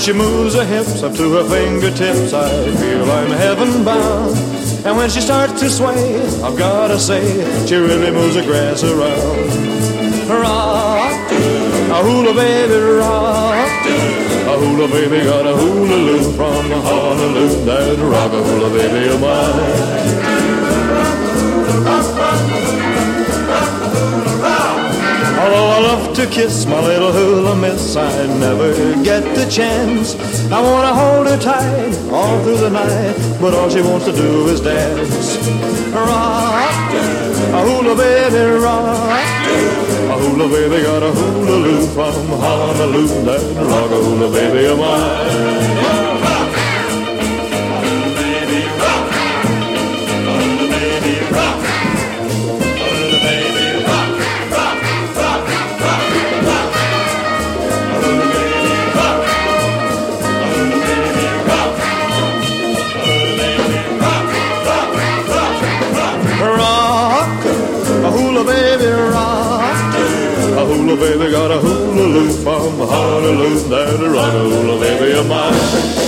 she moves her hips up to her fingertips, I feel I'm heaven bound. And when she starts to sway, I've gotta say, she really moves the grass around. Rock, a hula baby, rock. A hula baby got a hula-loo from Honolulu. That rock a hula baby of mine. Although I love to kiss my little hula miss, I never get the chance. I wanna hold her tight all through the night, but all she wants to do is dance. Rock, a hula baby, rock. A hula baby got a hula-loo from Honolulu. That rock a hula baby of mine. Hula baby got a hula-loo from Honolulu. That rock a hula baby of mine.